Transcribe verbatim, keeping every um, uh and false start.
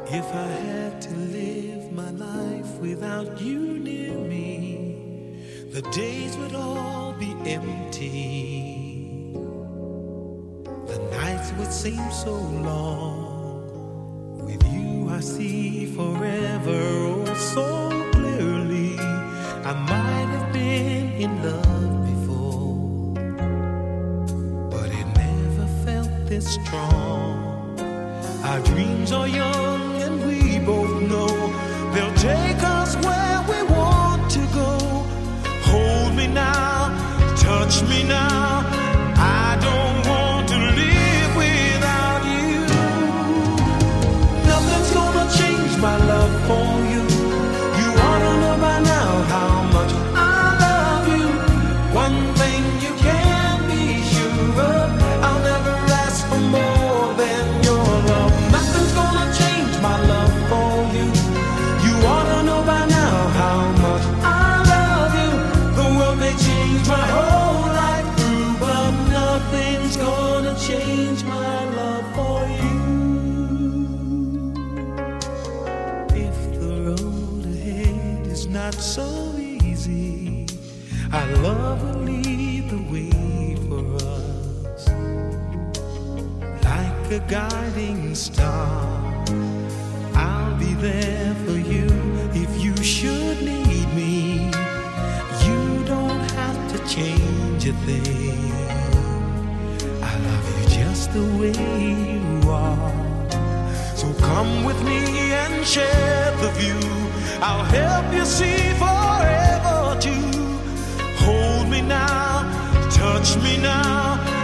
If I had to live my life without you near me, the days would all be empty. The nights would seem so long. With you I see forever oh so clearly. I might have been in love before, but it never felt this strong. Our dreams are young and we both know they'll take us where we want to go. Hold me now, touch me now. I don't want to live without you. Nothing's gonna change my love for you. You ought to know by now how much I love you. One thing you can be sure of, I'll never ask for more than your love. Nothing's gonna change my love for you. You ought to know by now how much I love you. The world may change my whole life through, but nothing's gonna change my love for you. If the road ahead is not so easy, our love will lead the way for us. Like a guiding star, I'll be there for you if you should need me. You don't have to change a thing. I love you just the way you are. So come with me and share the view. I'll help you see forever too. Hold me now, touch me now.